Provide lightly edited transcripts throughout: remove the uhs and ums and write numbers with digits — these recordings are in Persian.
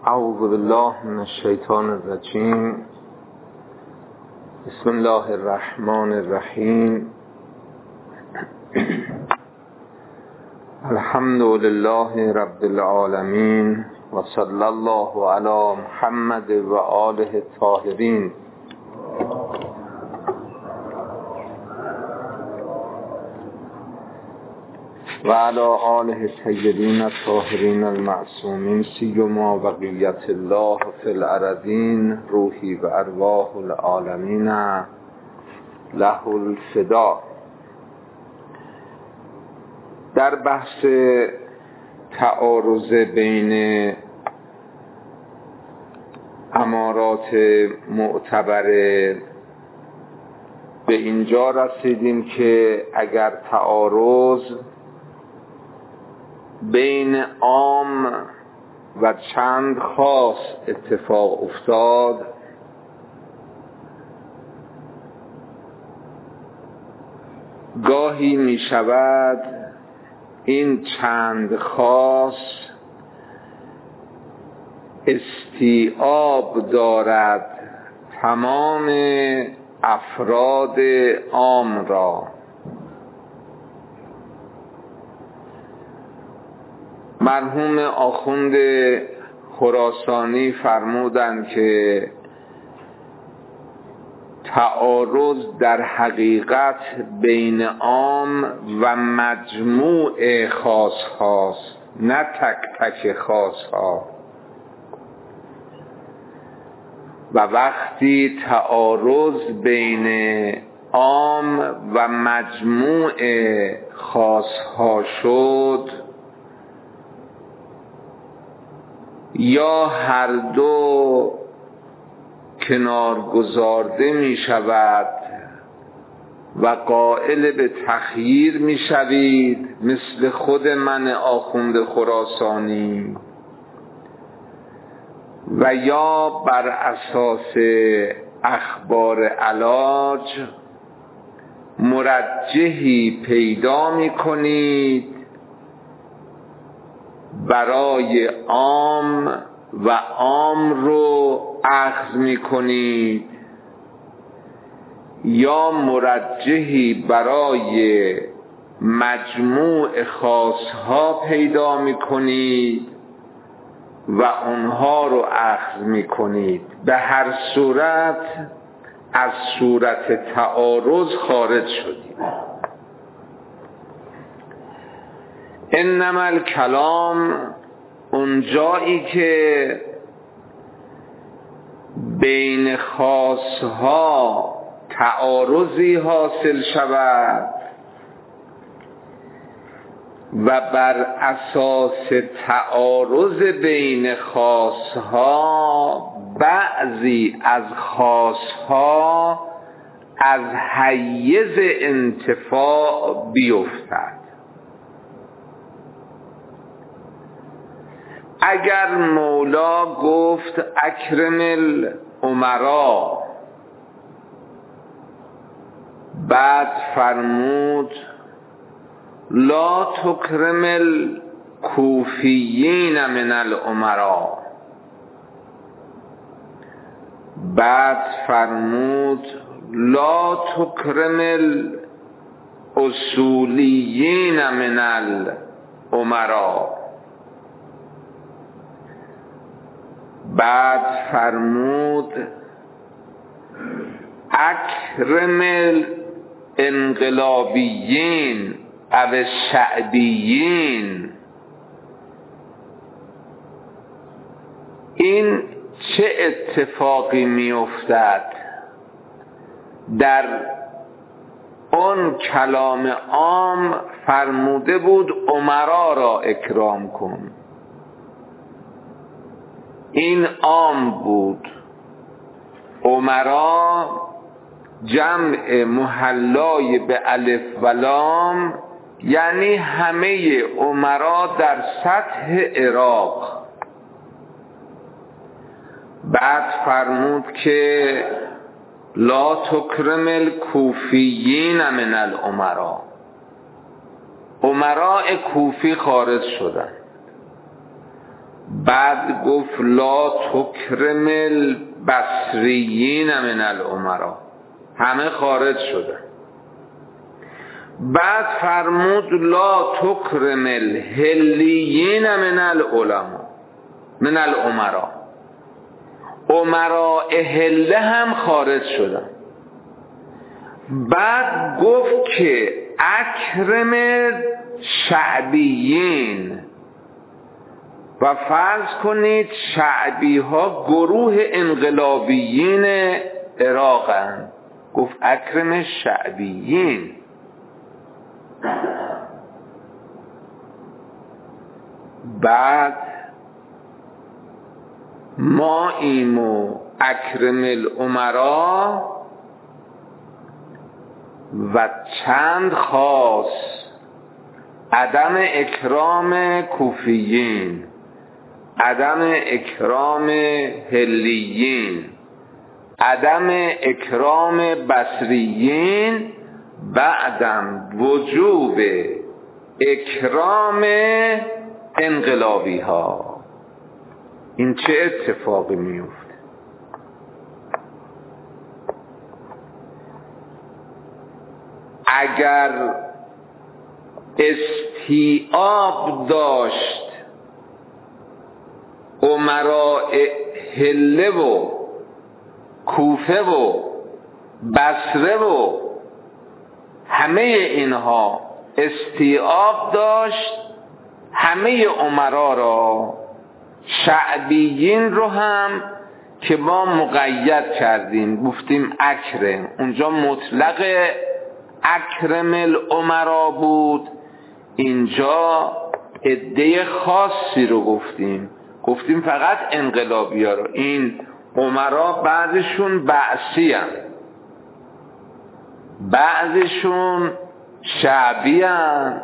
اعوذ بالله من الشیطان الرجیم. بسم الله الرحمن الرحیم. الحمد لله رب العالمین و صلی الله علی محمد و آله الطاهرین. و علی آله الطیبین الطاهرین المعصومین، سیما بقیت الله فی الارضین، روحی و ارواح العالمین له الفدا. در بحث تعارض بین امارات معتبره به اینجا رسیدیم که اگر تعارض بین عام و چند خاص اتفاق افتاد، گاهی می شود این چند خاص استیعاب دارد تمام افراد عام را. مرحوم آخوند خراسانی فرمودند که تعارض در حقیقت بین عام و مجموع خاص هاست، نه تک تک خاص ها. و وقتی تعارض بین عام و مجموع خاص ها شد، یا هر دو کنار گذارده می شود و قائل به تخییر می شوید، مثل خود من آخوند خراسانی، و یا بر اساس اخبار علاج مرجحی پیدا می کنید برای عام و عام رو اخذ می کنید، یا مرجحی برای مجموع خاصها پیدا می کنید و اونها رو اخذ می کنید. به هر صورت از صورت تعارض خارج شدید. انما الکلام، اون جایی که بین خاصها تعارضی حاصل شود و بر اساس تعارض بین خاصها بعضی از خاصها از حیز انتفاع بیفتد. اگر مولا گفت اکرم الامرا، بعد فرمود لا تکرم الکوفیین من الامرا، بعد فرمود لا تکرم الاصولیین من الامرا، بعد فرمود اکرم الانقلابیین او الشعبیین. این چه اتفاقی می افتد؟ در اون کلام عام فرموده بود امرا را اکرام کن، این عام بود. امرا جمع محلای به الف و لام، یعنی همه امرا در سطح عراق. بعد فرمود که لا تکرم الکوفیین من الامرا، امراء کوفی خارج شدند. بعد گفت لا تکرم البصریین من الامرا، همه خارج شدن. بعد فرمود لا تکرم الهلیین من العلماء من الامرا، امراء هله هم خارج شدن. بعد گفت که اکرم شعبیین، و فرض کنید شعبی ها گروه انقلابیین عراقن، گفت اکرم شعبیین. بعد ما ایمو اکرم الامرا و چند خاص عدم اکرام کوفیین، عدم اکرام هلیین، عدم اکرام بصریین، بعدم وجوب اکرام انقلابی ها. این چه اتفاقی میفته؟ اگر استیعاب داشت امراء هله و کوفه و بصره و همه اینها استیعاب داشت، همه امرا را، شعبیین رو هم که ما مقید کردیم گفتیم اکرم، اونجا مطلق اکرم الامرا بود، اینجا عده خاصی رو گفتیم فقط انقلابی ها رو. این امرا بعضشون بعثی هم، بعضشون شعبی هم،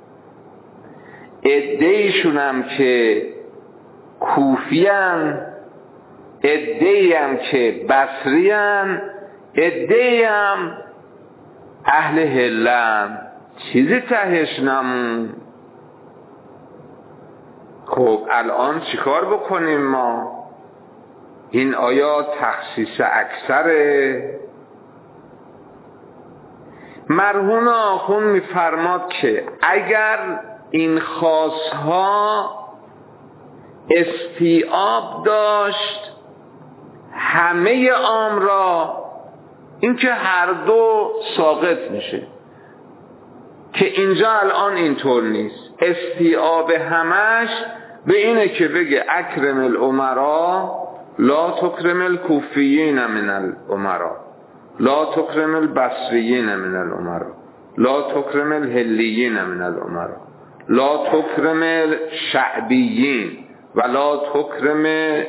عدهشون هم که کوفی هم، عده هم که بصری هم، عده هم اهل هله هم. چیزی تهش نمون. خب الان چیکار بکنیم ما؟ این آیا تخصیص اکثره؟ مرحوم آخوند میفرماد که اگر این خاصها استیعاب داشت همه عام را، این که هر دو ساقط میشه، که اینجا الان اینطور نیست. استیعاب همش به اینه که بگه اکرم الامرا لا تکرم الکوفیین من الامرا، لا تکرم البصریین من الامرا، لا تکرم الهلیین من الامرا، لا تکرم الشعبیین و لا تکرم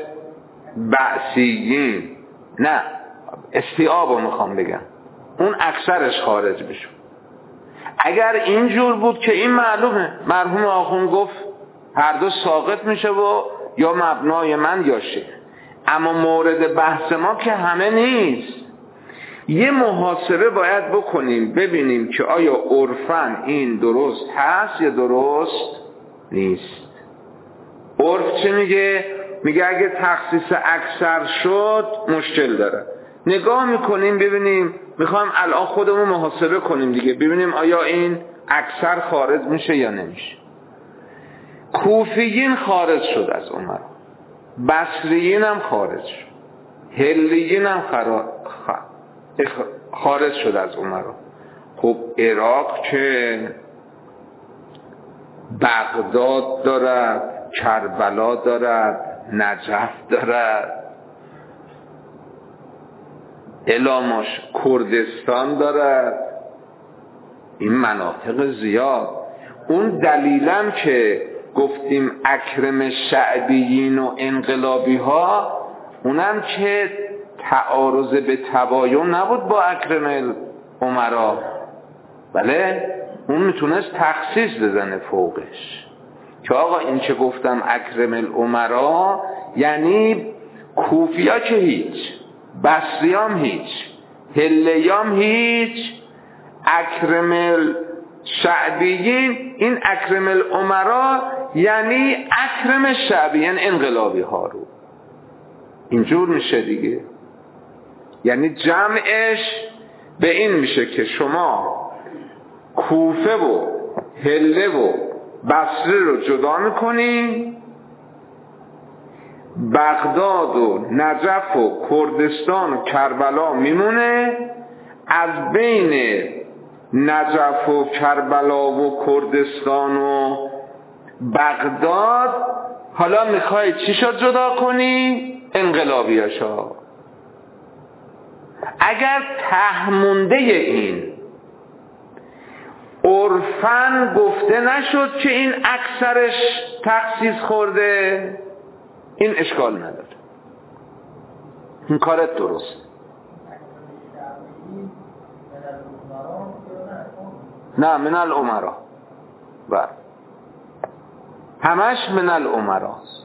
بعثیین. نه، استیعابو میخوام بگم، اون اکثرش خارج بشه. اگر اینجور بود که این معلومه، مرحوم آخوند گفت هر دو ساقط میشه و یا مبنای من یا شیخ. اما مورد بحث ما که همه نیست. یه محاسبه باید بکنیم ببینیم که آیا عرفاً این درست هست یا درست نیست. عرف چه میگه؟ میگه اگه تخصیص اکثر شد مشکل داره. نگاه میکنیم ببینیم، میخوایم الان خودمون محاسبه کنیم دیگه، ببینیم آیا این اکثر خارج میشه یا نمیشه. کوفیین خارج شد از عمر، بصریین هم خارج شد، هلیین هم خارج شد از عمر. خب عراق که بغداد دارد، کربلا دارد، نجف دارد، الاماش کردستان دارد، این مناطق زیاد. اون دلیلم که گفتیم اکرم شعبیین و انقلابی ها، اونم که تعارض به تباین نبود با اکرم الامرا، بله اون میتونست تخصیص بزنه فوقش که آقا این که گفتم اکرم الامرا یعنی کوفیا که هیچ، بصریام هیچ، هلیام هیچ، اکرم شعبیین، این اکرم الامرا یعنی اکرم شعبی، یعنی انقلابی ها رو. اینجور میشه دیگه. یعنی جمعش به این میشه که شما کوفه و حله و بصره رو جدا میکنی، بغداد و نجف و کردستان و کربلا میمونه. از بین نجف و کربلا و کردستان و بغداد حالا میخوای چی شد جدا کنی؟ انقلابیاشا. اگر تهمونده این عرفاً گفته نشد که این اکثرش تخصیص خورده، این اشکال نداره، این کارت درست. نه من الامرا، بله همش من الامراست.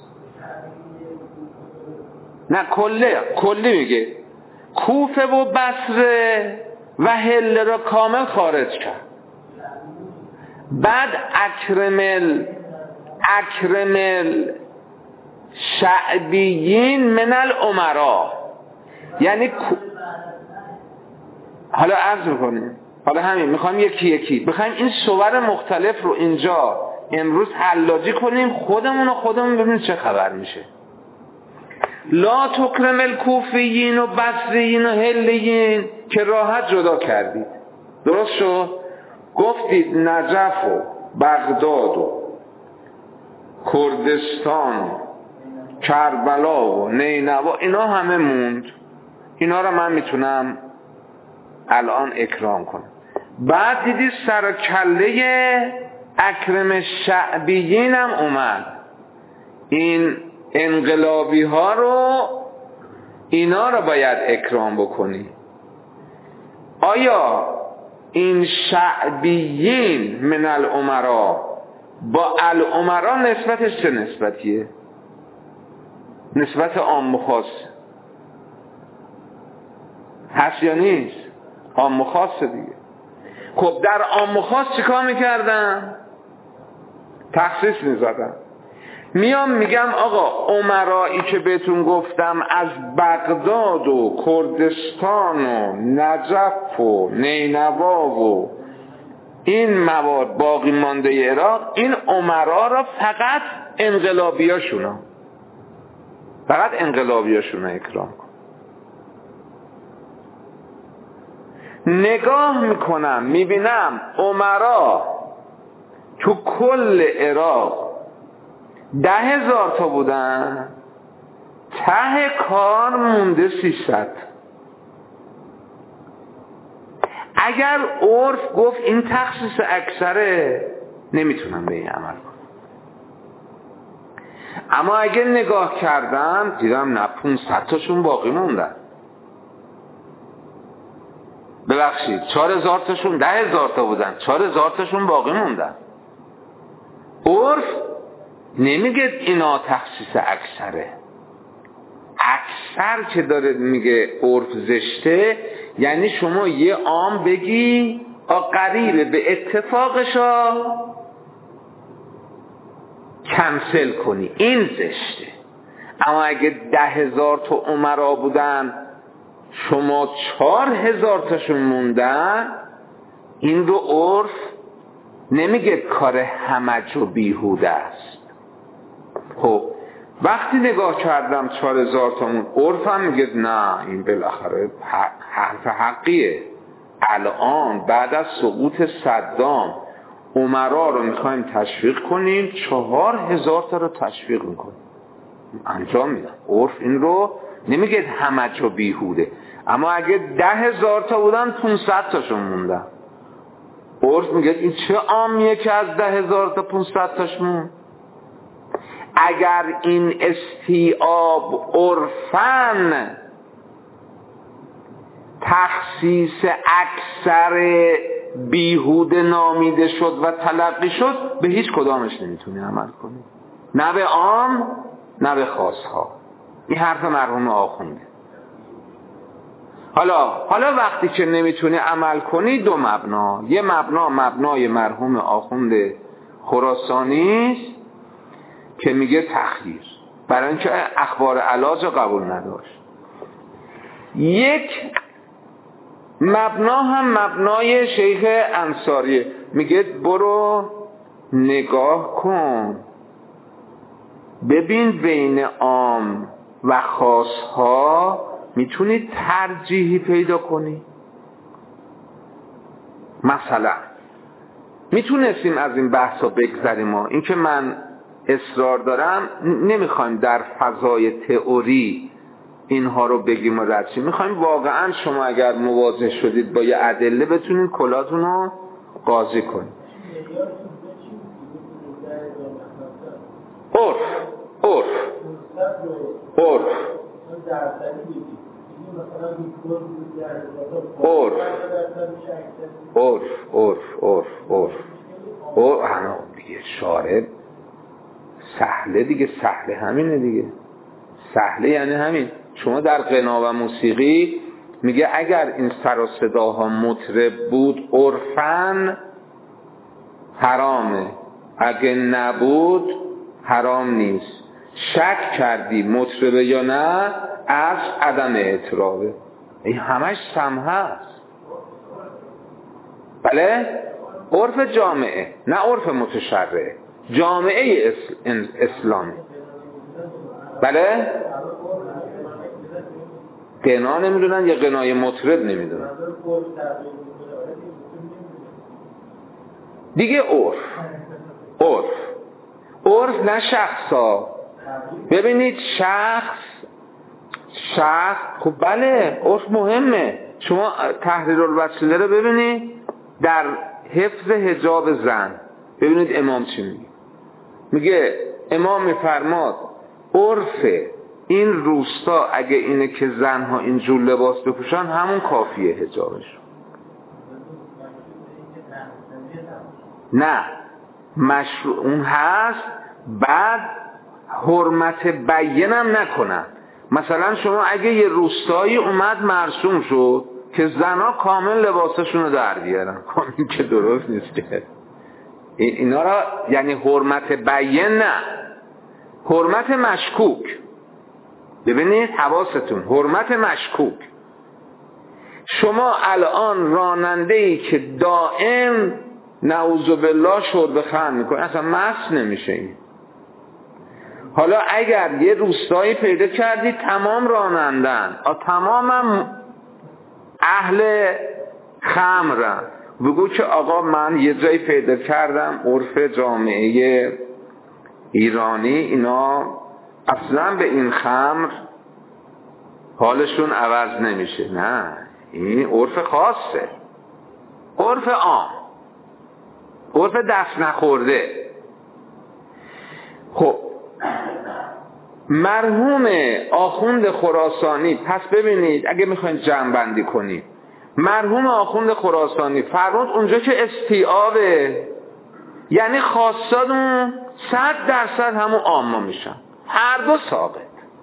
نه کلی میگه کوفه و بصره و حله را کامل خارج کرد. بعد اکرم شعبیین من الامرا، یعنی حالا عرض میکنیم، حالا همین میخوایم یکی یکی بخوایم این صور مختلف رو اینجا امروز حلاجی کنیم، خودمون ببینیم چه خبر میشه. لا تکرم الکوفیین و بصریین و حلیین که راحت جدا کردید، درست شد؟ گفتید نجف و بغداد و کردستان کربلا و نینوا اینا همه موند، اینا رو من میتونم الان اکرام کنم. بعد دیدی سر کله اکرم شعبیین هم اومد، این انقلابی ها رو، اینا رو باید اکرام بکنی. آیا این شعبیین من الامرا با الامرا نسبتش چه نسبتیه؟ نسبت عام و خاص هست یا نیست؟ عام و خاص دیگه. خب در عام و خاص چیکار میکردن؟ تخصیص میزدن. میام میگم آقا امرایی که بهتون گفتم از بغداد و کردستان و نجف و نینوا و این مواد باقی مانده عراق، این امرا را فقط انقلابیاشونا اکرام کن. نگاه میکنم میبینم امرا تو کل عراق 10,000 تا بودن، ته کار مونده 300. اگر عرف گفت این تخصیص اکثره، نمیتونم به این عمل کنم. اما اگه نگاه کردم دیدم نه 500 تاشون باقی موندن، ببخشید 4,000 تاشون 10,000 تا بودن، 4,000 تاشون باقی موندن. عرف نمیگه اینا تخصیص اکثره. اکثر که داره میگه عرف زشته، یعنی شما یه عام بگی قریبه به اتفاقشا کنسل کنی، این زشته. اما اگه 10,000 تا امرا بودن شما 4,000 تاشون موندن، این رو عرف نمیگه کار همج و بیهوده است. خب وقتی نگاه کردم 4,000 تامون، عرفم میگه نه این بالاخره حرف حقیه. الان بعد از سقوط صدام امرا رو میخوایم تشویق کنیم، 4,000 تا رو تشویق میکنیم، انجام میدم. عرف این رو نمیگه همج و بیهوده. اما اگه 10,000 تا بودن 500 تاشون موندن، عرف میگه این چه عامیه که از 10,000 تا 500 تاش موند. اگر این استیعاب عرفاً تخصیص اکثر بیهوده نامیده شد و تلقی شد، به هیچ کدامش نمیتونی عمل کنی، نه به عام نه به خاص ها. این حرف مرحوم آخونده. حالا وقتی که نمیتونی عمل کنی، دو مبنا، یه مبنای مرحوم آخوند خراسانی است که میگه تخییر، برای اینکه اخبار علاج قبول نداشت. یک مبنا هم مبنای شیخ انصاریه، میگه برو نگاه کن ببین بین عام و خاصها میتونی ترجیحی پیدا کنی. مثلا میتونستیم از این بحثا بگذریم ما، این که من اصرار دارم نمیخوایم در فضای تئوری اینها رو بگیم و رد شیم، میخوایم واقعا شما اگر مواجه شدید با یه ادله بتونید کلاتون رو قاضی کنید. عرف دیگه شارب سهله دیگه، سهله همینه دیگه، سهله یعنی همین. شما در غنا و موسیقی میگه اگر این سر و صداها مطرب بود عرفاً حرامه، اگه نبود حرام نیست. شک کردی مطربه یا نه از عدم اعترابه. این همش سمه هست. بله؟ عرف جامعه، نه عرف متشرعه، جامعه اسلامی. بله؟ غنا نمیدونن یا غنای مطرب نمیدونن دیگه. عرف نه شخصا. ببینید شخص خب بله عرف مهمه. شما تحریر الوسیله رو ببینید در حفظ حجاب زن، ببینید امام چی میگه. میگه امام میفرماد عرف این روستا اگه اینه که زنها اینجور لباس بپوشن همون کافیه حجابشون. نه مشروع اون هست، بعد حرمت بینم نکنن. مثلا شما اگه یه روستایی اومد مرسوم شد که زنها کامل لباسشون رو در بیارن، این که درست نیست که اینا را، یعنی حرمت بیان نه، حرمت مشکوک. ببینید حواستون، حرمت مشکوک. شما الان راننده‌ای که دائم نعوذ بالله شرب خمر میکنه اصلا مست نمیشه این. حالا اگر یه روستایی پیدا کردی تمام رانندن، تمامم اهل خمرن، بگو که آقا من یه جایی پیدا کردم عرف جامعه ایرانی اینا اصلا به این خمر حالشون عوض نمیشه. نه این عرف خاصه، عرف عام، عرف دست نخورده. خب مرحوم آخوند خراسانی، پس ببینید اگه میخواین جمع بندی کنید، مرحوم آخوند خراسانی فرمود اونجا که استیعابه یعنی خاصادون 100% همون عامه میشن، هر دو ثابت.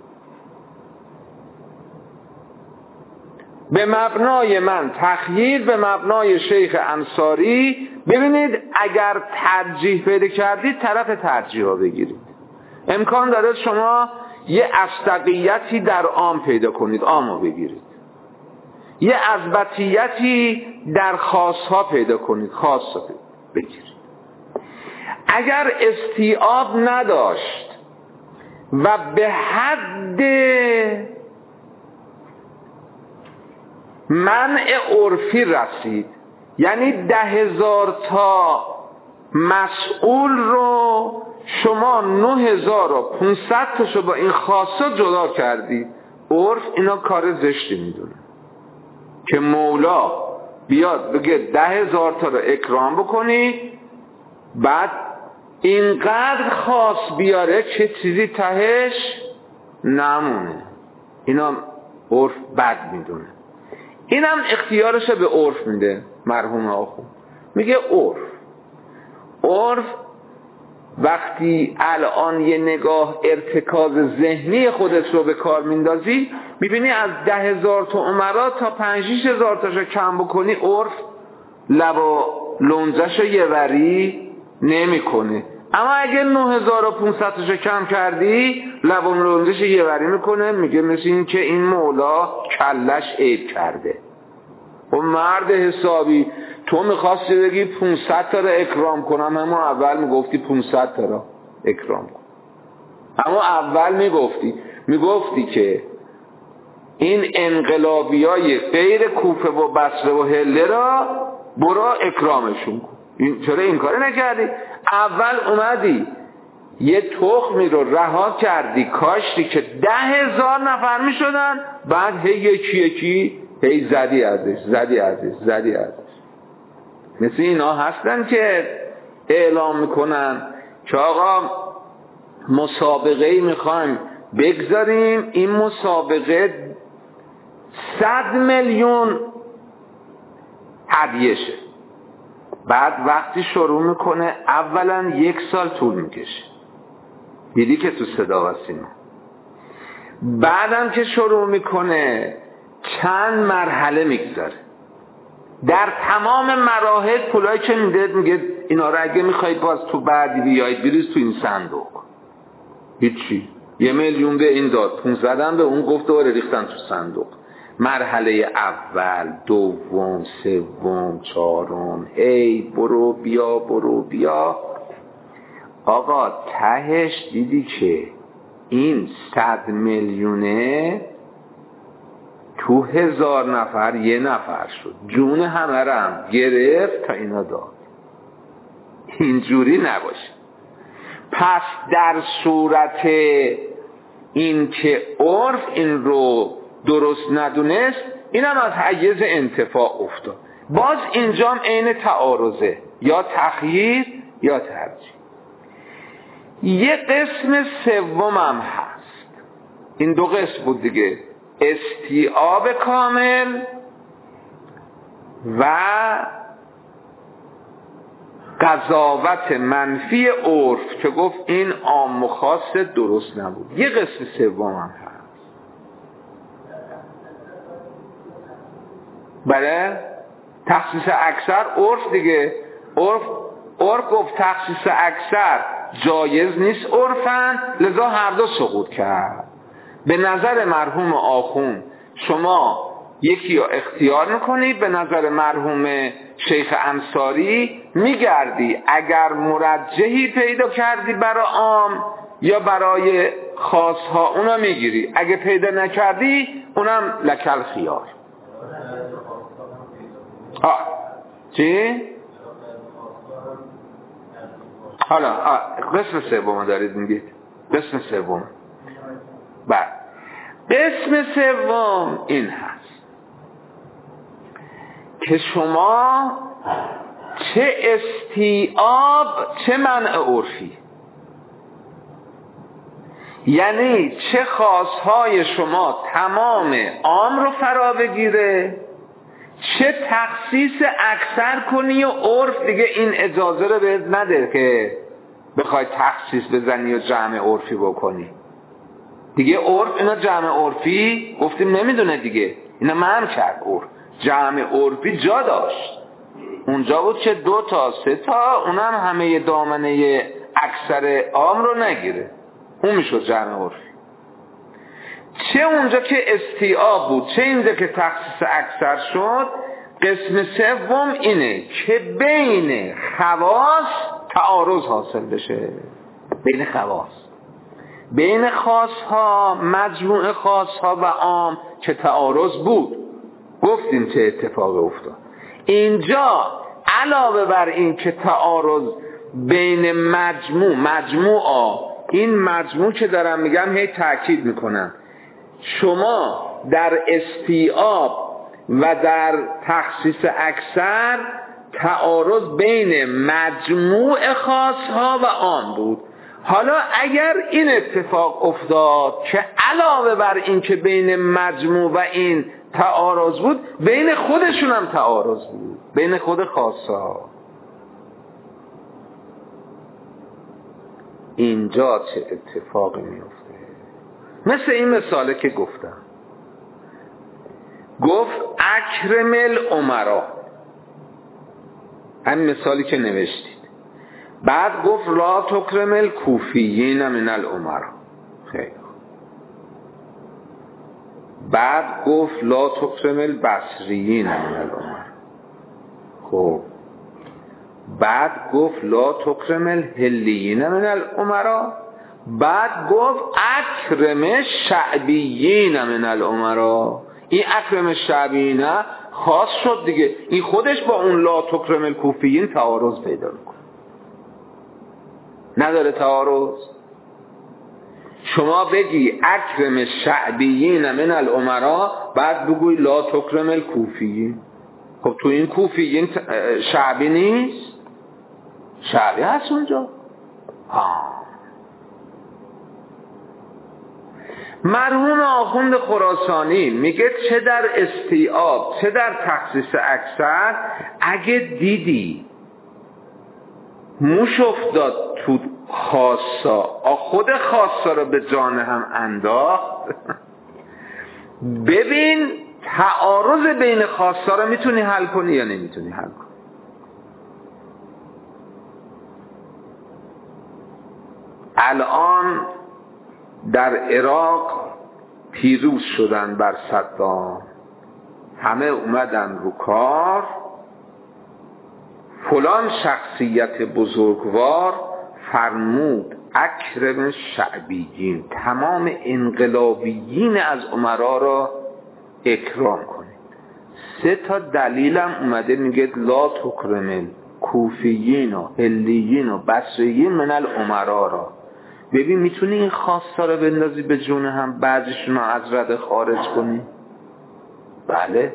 به مبنای من تخییر، به مبنای شیخ انصاری. ببینید اگر ترجیح پیدا کردید طرف ترجیح ها بگیرید. امکان داره شما یه اصدقیتی در عام پیدا کنید، عام ها بگیرید. یه اثباتیتی در خاص ها پیدا کنید، خاص ها بگیرید. اگر استیعاب نداشت و به حد منع عرفی رسید، یعنی 10,000 تا مسئول رو شما 9,500 تاشو با این خاصه جدا کردید، عرف اینا کار زشتی میدونه که مولا بیاد بگه 10,000 تا رو اکرام بکنی، بعد اینقدر خاص بیاره که چیزی تهش نمونه. اینا عرف بد میدونه. اینم اختیارش به عرف میده مرحوم آخوند. میگه عرف وقتی الان یه نگاه ارتکاز ذهنی خودت رو به کار میندازی میبینی از 10,000 تا امرا تا 5,000 تاشو کم بکنی عرف لب و لنجشو یه وری نمی کنه. اما اگه 9,500 تاشو کم کردی لب و لنجشو یه وری میکنه، میگه مثل این که این مولا کلش عیب کرده. و مرد حسابی تو میخواستی بگی 500 تا رو اکرام کنم، اما اول میگفتی 500 تا رو اکرام کن. اما اول میگفتی که این انقلابیای غیر کوفه و بصره و حله را برو اکرامشون کن. چرا این کاری نکردی؟ اول اومدی یه تخمی رو رها کردی کاشتی که 10,000 نفر میشدن، بعد یکی هی زدی ازش. مثل اینا هستن که اعلام میکنن که آقا مسابقه میخوایم بگذاریم، این مسابقه 100 میلیون هدیه شه. بعد وقتی شروع میکنه اولا 1 سال طول میکشه، دیدی که تو صدا و سیما. بعدم که شروع میکنه چند مرحله میگذاره، در تمام مراحل پولایی که میگه اینا رو اگه میخواید باز تو بعدی بیایید بریز تو این صندوق. هیچی، 1 میلیون به این داد، 500 به اون گفت دوباره ریختن تو صندوق. مرحله اول، دوم، سوم، چهارم، هی برو بیا. آقا تهش دیدی که این 100 میلیونه تو 1000 نفر 1 نفر شد، جون همه رم گرفت تا اینا داد. اینجوری نباشه. پس در صورت این که عرف این رو درست ندونست، اینم از حیز انتفاع افتاد. باز اینجام عین تعارضه، یا تخییر یا ترجیح. یه قسم سومم هست. این 2 قسم بود دیگه، استیعاب کامل و قضاوت منفی عرف که گفت این عام و خاص درست نبود. یه قسم سوم هم هست. بله، تخصیص اکثر عرف دیگه. عرف گفت تخصیص اکثر جایز نیست عرفن، لذا هر دو سقوط کرد. به نظر مرحوم آخوند شما یکی رو اختیار میکنی، به نظر مرحوم شیخ انصاری میگردی اگر مرجحی پیدا کردی برای عام یا برای خاص ها اونا میگیری، اگه پیدا نکردی اونم لکل خیار. چی؟ حالا قسم سوم دارید میگید. قسم سوم قسم سوم این هست که شما چه استیعاب چه منع عرفی، یعنی چه خاصهای شما تمام عام رو فرا بگیره، چه تخصیص اکثر کنی و عرف دیگه این اجازه رو بهت نده که بخوای تخصیص بزنی و جمع عرفی بکنی. دیگه عرف اینا جمع عرفی گفتیم نمیدونه دیگه، اینا منع کرد. عرف جمع عرفی جا داشت، اونجا بود که 2 تا 3 تا اونم همه دامنه اکثر عام رو نگیره، اون میشد جمع عرفی. چه اونجا که استیعاب بود چه اینجا که تخصیص اکثر شد، قسم سوم اینه که بین خواص تعارض حاصل بشه. بین خواص، بین خاص ها، مجموع خاص ها و عام که تعارض بود، گفتیم چه اتفاق افتاد. اینجا علاوه بر این که تعارض بین مجموع این مجموع که دارم میگم هی تأکید میکنم، شما در استیعاب و در تخصیص اکثر تعارض بین مجموع خاص ها و عام بود. حالا اگر این اتفاق افتاد که علاوه بر این که بین مجموع و این تعارض بود، بین خودشون هم تعارض بود، بین خود خاص ها. اینجا چه اتفاقی میفته. مثل این مثاله که گفتم، گفت اکرم الامرا، همین مثالی که نوشتید. بعد گفت لا تکرم الکوفیین من الامرا. خیلی. بعد گفت لا تکرم البصریین من الامرا. خب بعد گفت لا تکرم الهلیین من الامرا. بعد گفت اکرم شعبیین من الامرا. این اکرم شعبیین خاص شد دیگه، این خودش با اون لا تکرم الکوفیین تعارض پیدا میکنه. نداره تعارض؟ شما بگی اکرم شعبیین من الامرا، بعد بگوی لا تکرم الکوفیین. خب تو این کوفیین شعبی نیست؟ شعبی هست اونجا. مرحوم آخوند خراسانی میگه چه در استیعاب چه در تخصیص اکثر، اگه دیدی موش افتاد تو خاصا، خود خاصا رو به جان هم انداخت، ببین تعارض بین خاصا رو میتونی حل کنی یا نمیتونی حل کنی. الان در عراق پیروز شدن بر صدام، همه اومدن رو کار، فلان شخصیت بزرگوار فرمود اکرم شعبیین، تمام انقلابیین از امرا را اکرام کنید. 3 تا دلیلم اومده میگه لا تکرم کوفیین و هلیین و بصریین من الامرا را. ببین میتونی این خواستا رو بندازی به جون هم، بعضیشون رو از رده خارج کنی؟ بله،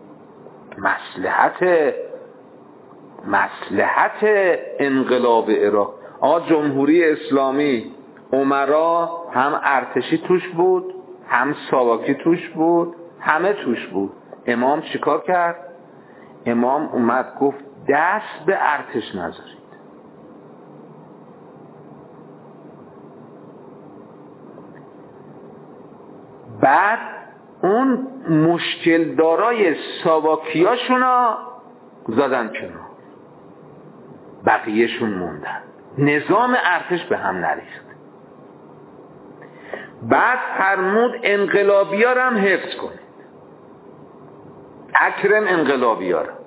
مصلحت انقلاب عراق. جمهوری اسلامی امرا هم ارتشی توش بود، هم ساواکی توش بود، همه توش بود. امام چیکار کرد؟ امام اومد گفت دست به ارتش نذارید. بعد اون مشکل دارای ساواکیاشونا زدن کنار، بقیهشون موندن، نظام ارتش به هم نریخت. بعد فرمود انقلابی‌ها رو هم حفظ کنید، اکرم انقلابی‌ها رو.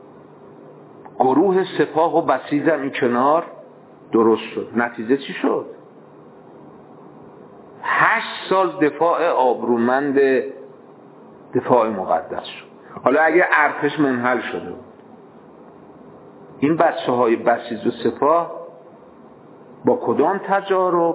گروه سپاه و بسیجم این کنار درست شد. نتیجه چی شد؟ 8 سال دفاع آبرومند، دفاع مقدس شد. حالا اگه ارتش منحل شده بود، این بچه های بسیج و سپاه با کدام تجارب؟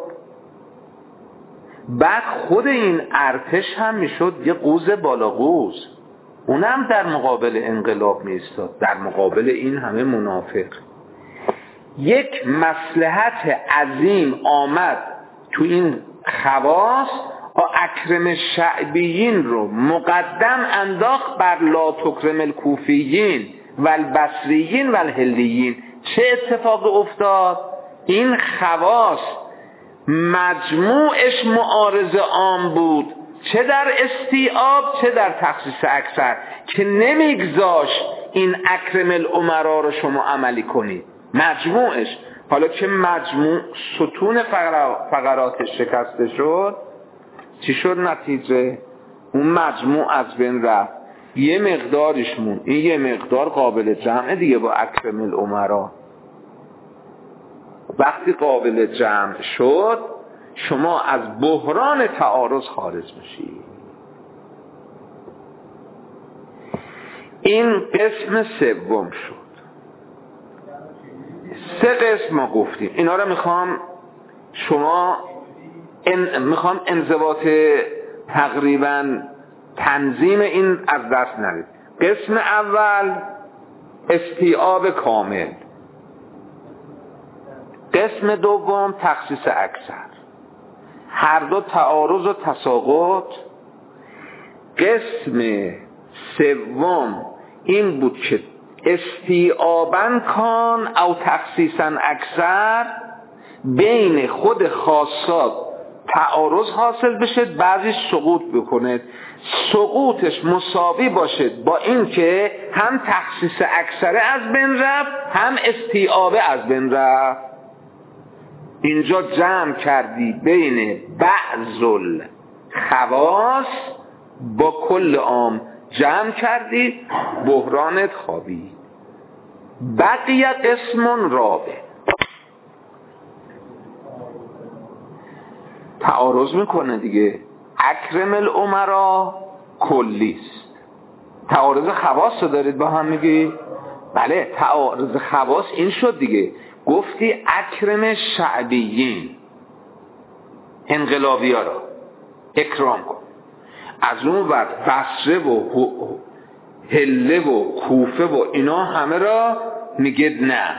بعد خود این ارتش هم میشد یه قوز بالا قوز، اونم در مقابل انقلاب میستاد، در مقابل این همه منافق. یک مصلحت عظیم آمد تو این خواص و اکرم شعبیین رو مقدم انداخت بر لا تکرم الکوفیین و البصریین و الهلیین. چه اتفاق افتاد؟ این خواص مجموعش معارض عام بود، چه در استیعاب چه در تخصیص اکثر، که نمیگذاشت این اکرم الامرا رو شما عملی کنید. مجموعش، حالا که مجموع ستون فقراتش شکسته شد، چی شد نتیجه؟ اون مجموع از بین رفت، یه مقدارش مون. این یه مقدار قابل جمع دیگه با اکرم الامرا. وقتی قابل جمع شد، شما از بحران تعارض خارج میشید. این قسم سوم شد. 3 قسم ما گفتیم، اینا رو میخوام انضباط تقریبا تنظیم این از دست ندید. قسم اول استیعاب کامل، قسم دوم تخصیص اکثر، هر دو تعارض و تساقط. قسم سوم این بود که استیعاباً کان او تخصیصاً اکثر، بین خود خاصات تعارض حاصل بشه، بعضی سقوط بکنه، سقوطش مساوی باشه با این که هم تخصیص اکثره از بین رفت هم استیعابه از بین رفت. اینجا جمع کردی بین بعض الخواص با کل عام، جمع کردی، بحرانت خوابی. بقیه اسم رابع، تعارض میکنه دیگه. اکرم الامرا کلیست. تعارض خواص رو دارید با هم میگی؟ بله، تعارض خواص این شد دیگه. گفتی اکرم شعبیین، انقلابی ها را اکرام کن. از اون وقت بصره و هله و کوفه و اینا همه را میگه نه.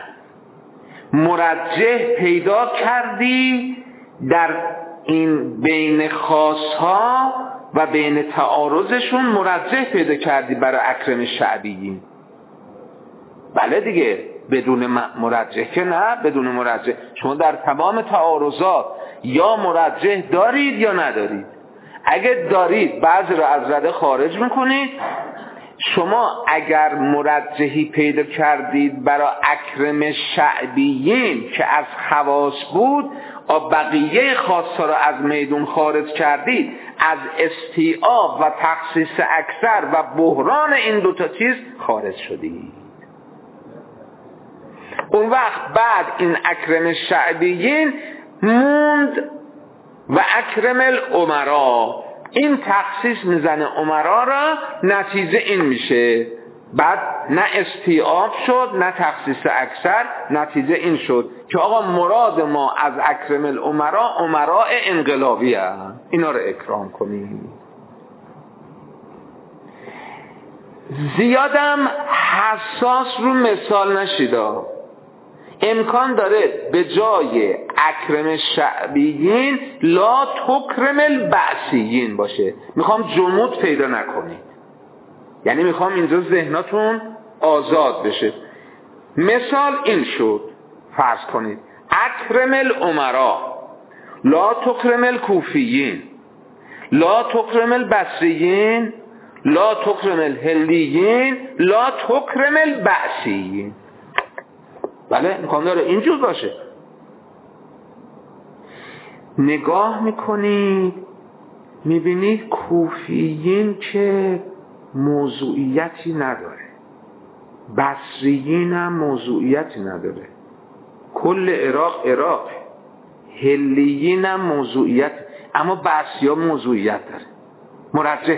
مرجح پیدا کردی در این بین خاصها و بین تعارضشون، مرجح پیدا کردی برای اکرم شعبیین. بله دیگه، بدون مرجح که نه. بدون مرجح شما در تمام تعارضات یا مرجح دارید یا ندارید. اگه دارید بعضی رو از رده خارج میکنید. شما اگر مرجحی پیدا کردید برای اکرم شعبیین که از خواص بود، بقیه خاصا رو از میدون خارج کردید، از استیعاب و تخصیص اکثر و بحران این دوتا چیز خارج شدید. اون وقت بعد این اکرم شعبیین موند و اکرم الامرا. این تخصیص میزنه امرا را، نتیجه این میشه. بعد نه استیعاب شد نه تخصیص اکثر، نتیجه این شد که آقا مراد ما از اکرم الامرا امراء انقلابی هست، اینا رو اکرام کنیم. زیادم حساس رو مثال نشیدا. امکان داره به جای اکرم شعبیین لا تکرم البعثیین باشه. میخوام جمود پیدا نکنید، یعنی میخوام اینجا ذهناتون آزاد بشه. مثال این شد، فرض کنید اکرم الامرا لا تکرم الکوفیین لا تکرم البصریین لا تکرم الهلیین لا تکرم البعثیین. بله، امکان داره اینجور باشه. نگاه میکنید میبینید کوفیین که موضوعیتی نداره، بصریین هم موضوعیتی نداره، کل عراق، هلیین هم موضوعیت، اما بصری ها موضوعیت داره. مرجح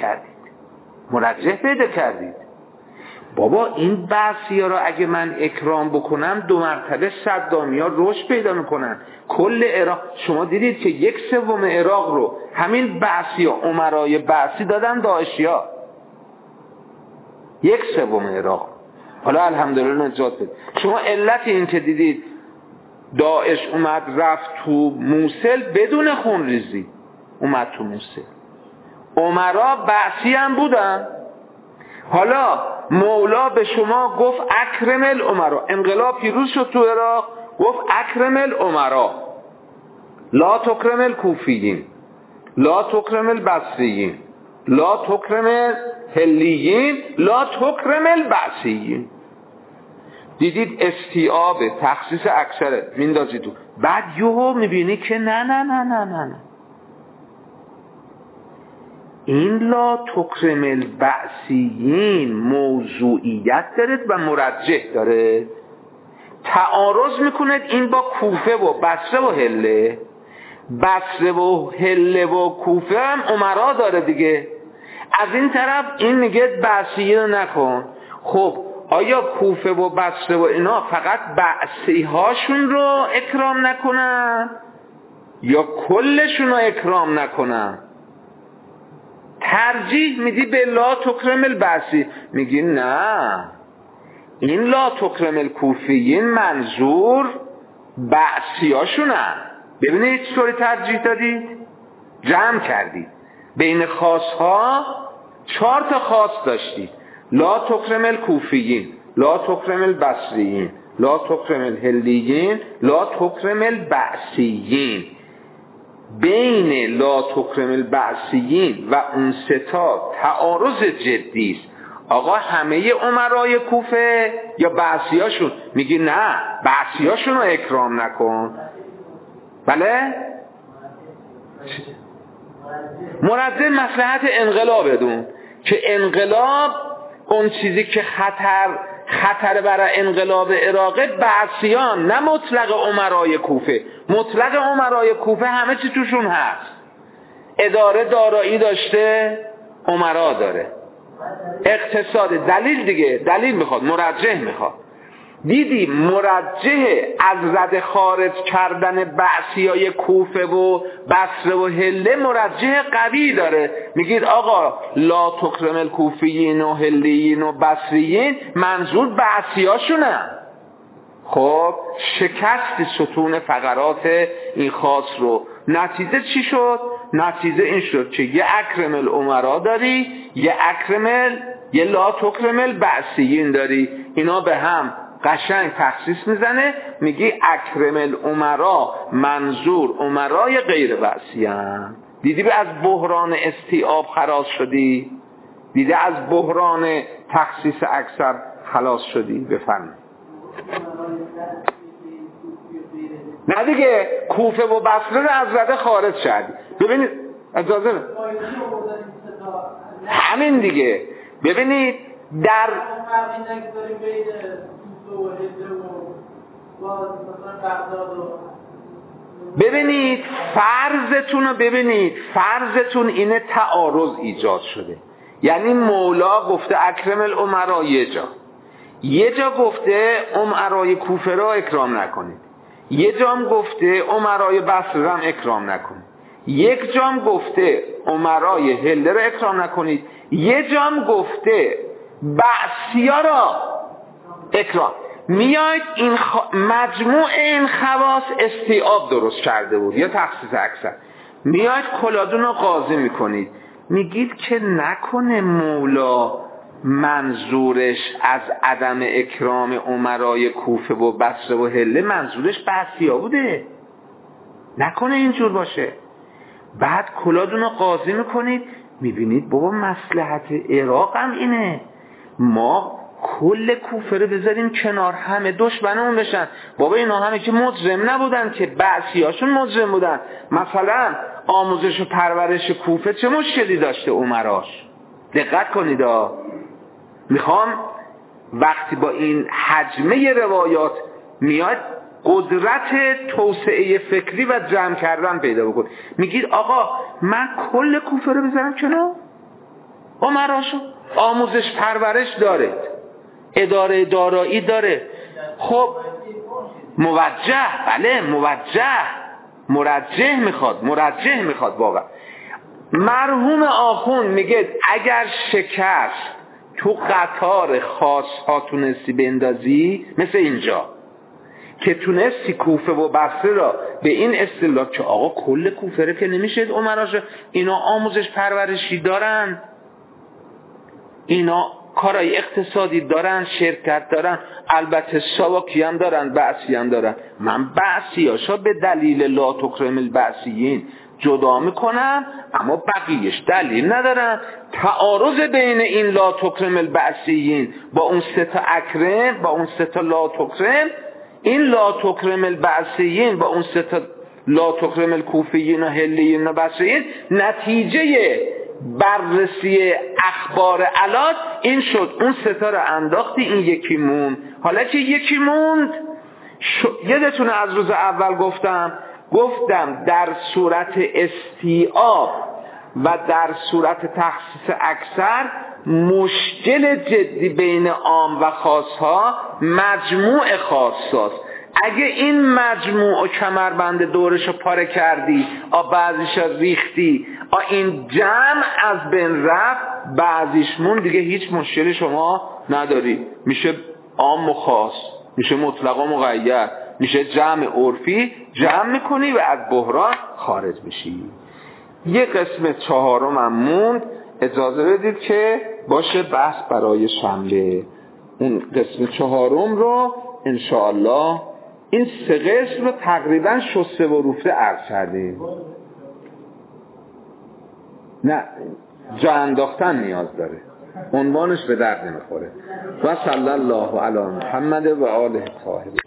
پیدا کردید. بابا این بحثی ها را اگه من اکرام بکنم 2 مرتبه صدامی ها رشد پیدا میکنن. کل عراق شما دیدید که 1/3 عراق رو همین بحثی ها، امرای بحثی دادن داعشی ها. 1/3 عراق. حالا الحمدلله نجات بده. شما علت این که دیدید داعش اومد رفت تو موصل بدون خونریزی، اومد تو موصل، امرا بحثی هم بودن. حالا مولا به شما گفت اکرم الامرا، انقلاب پیروز شد تو عراق، گفت اکرم الامرا لا تکرم الکوفیین لا تکرم البصریین لا تکرم الهلیین لا تکرم البعثیین. دیدید استیعاب تخصیص اکثره میندازی تو، بعد یهو میبینی که نه این لا تکرم البعثیین موضوعیت دارد و مرجح داره. تعارض میکند این با کوفه و بصره و هله. بصره و هله و کوفه هم امرا داره دیگه. از این طرف این میگه بعثیین رو نکن. خب آیا کوفه و بصره و اینا فقط بعثی هاشون رو اکرام نکنن یا کلشون رو اکرام نکنن؟ ترجیح میدی به لا تکرم البعثی، میگی نه، این لا تکرم الکوفیین منظور بعثی هاشونن. ببینید چطوری ترجیح دادی؟ جمع کردی بین خاص ها 4 تا خاص داشتی، لا تکرم الکوفیین لا تکرم البصریین لا تکرم الحلیین لا تکرم البعثیین. بین لا تکرم البعثیین و اون ستا تعارض جدی است. آقا همه امرای کوفه یا بعثیاشون؟ میگی نه، بعثیاشون رو اکرام نکن. بله؟ مرجح مصلحت انقلاب بدون که انقلاب اون چیزی که خطر برای انقلاب عراق بعثیان، نه مطلق امرای کوفه. مطلق امرای کوفه همه چی توشون هست. اداره دارایی داشته، امرا داره، اقتصاد، دلیل دیگه، دلیل میخواد، مرجح میخواد. دیدی مرجح از رد خارج کردن بعثیای کوفه و بصره و حله مرجح قوی داره. میگید آقا لا تکرم الکوفیین و حلیین و بصریین منظور بعثیاشونه. خب شکست ستون فقرات این خاص رو. نتیجه چی شد؟ نتیجه این شد که یه اکرم الامرا داری، یه لا تکرم البعثیین داری. اینا به هم قشنگ تخصیص میزنه، میگی اکرم الامرا منظور امرای غیر بعثیان. دیدی به از بحران استیعاب خلاص شدی؟ دیدی از بحران تخصیص اکثر خلاص شدی؟ بفرمایید. نه دیگه، کوفه و بصره رو از رده خارج شدی. ببینید اجازه همین دیگه. ببینید در فرضتون رو ببینید، فرضتون اینه تعارض ایجاد شده. یعنی مولا گفته اکرم الامرا یه جا گفته امرای کوفه را اکرام نکنید، یه جا هم گفته امرای بصره هم اکرام نکنید، یک جا هم گفته امرای حله را اکرام نکنید، یه جا هم گفته بعثیا را اکرام. میاید این مجموع این خواص استیعاب درست کرده بود یا تخصیص اکثر. میاید کلادون رو قاضی میکنید، میگید که نکنه مولا منظورش از عدم اکرام امرای کوفه و بصره و حله منظورش بعثیا بوده، نکنه اینجور باشه. بعد کلادون رو قاضی میکنید، میبینید بابا مصلحت عراق هم اینه، ما کل کوفه رو بذاریم کنار، همه دشمنمون بشن. بابا اینا همه که مجرم نبودن که، بعثیاشون مجرم بودن. مثلا آموزش و پرورش کوفه چه مشکلی داشته امراش؟ دقت کنید. میخوام وقتی با این حجمه روایات میاد قدرت توسعه فکری و جمع کردن پیدا بکن. میگید آقا من کل کوفه رو بذارم کنار، امراشو آموزش پرورش داره، اداره دارایی داره. خب موجه، بله مرجح میخواد واقعا. مرحوم آخوند میگه اگر شکست تو قطار خاص ها تونستی بندازی، مثل اینجا که تونستی کوفه و بصره را به این اصطلاح که آقا کل کوفه رو که نمیشه امراش، اینا آموزش پرورشی دارن، اینا کارای اقتصادی دارن، شرکت دارن، البته سواکی هم دارن، بعثی هم دارن. من بعثیاشا به دلیل لا تکرم البعثیین جدا میکنم، اما بقیهش دلیل ندارن. تعارض بین این لا تکرم البعثیین با اون سه تا اکرم، با اون سه تا لا تکرم، این لا تکرم البعثیین با اون سه تا لا تکرم الکوفیین و حلیین و بصریین، نتیجه بررسی اخبار علات این شد اون ستا رو انداختی، این یکی موند. حالا که یکی موند، یادتونه از روز اول گفتم در صورت استیعاب و در صورت تخصیص اکثر مشکل جدی بین عام و خاصها مجموع خاصاست. اگه این مجموع و کمربند دورشو پاره کردی، بعضیشو ریختی، این جمع از بین رفت، بعضیشمون دیگه هیچ مشکلی شما نداری، میشه عام و خاص، میشه مطلق و مقید، میشه جمع عرفی، جمع میکنی و از بحران خارج میشی. یه قسم چهارم هم موند، اجازه بدید که باشه بحث برای شنبه. اون قسم چهارم رو انشاءالله این 3 قسم رو تقریبا شسته و روفته عرض کردیم. نه جا انداختن نیاز داره، عنوانش به درد نمیخوره. و صلی الله علی محمد و آله الطاهرین.